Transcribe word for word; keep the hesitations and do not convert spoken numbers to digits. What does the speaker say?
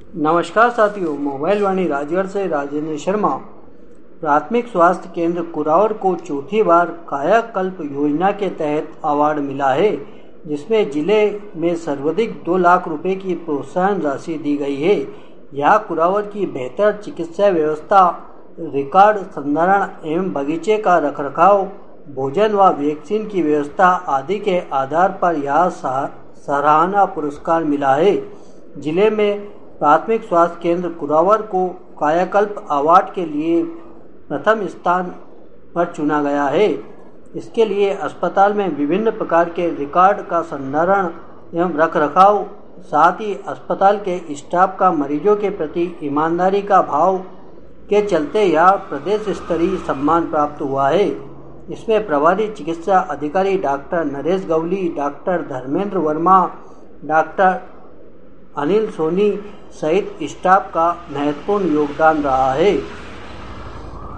नमस्कार साथियों, मोबाइल वाणी राजगढ़ से राजेंद्र शर्मा। प्राथमिक स्वास्थ्य केंद्र कुरावर को चौथी बार कायाकल्प योजना के तहत अवार्ड मिला है, जिसमें जिले में सर्वाधिक दो लाख रुपए की प्रोत्साहन राशि दी गई है। यह कुरावर की बेहतर चिकित्सा व्यवस्था, रिकॉर्ड संधारण एवं बगीचे का रखरखाव, भोजन व वैक्सीन की व्यवस्था आदि के आधार पर यह सराहना पुरस्कार मिला है। जिले में प्राथमिक स्वास्थ्य केंद्र कुरावर को कायाकल्प अवार्ड के लिए प्रथम स्थान पर चुना गया है। इसके लिए अस्पताल में विभिन्न प्रकार के रिकॉर्ड का संधारण एवं रखरखाव, साथ ही अस्पताल के स्टाफ का मरीजों के प्रति ईमानदारी का भाव के चलते यह प्रदेश स्तरीय सम्मान प्राप्त हुआ है। इसमें प्रभारी चिकित्सा अधिकारी doctor Naresh Gawli, doctor Dharmendra Verma, doctor Anil Soni सहित स्टाफ का महत्वपूर्ण योगदान रहा है।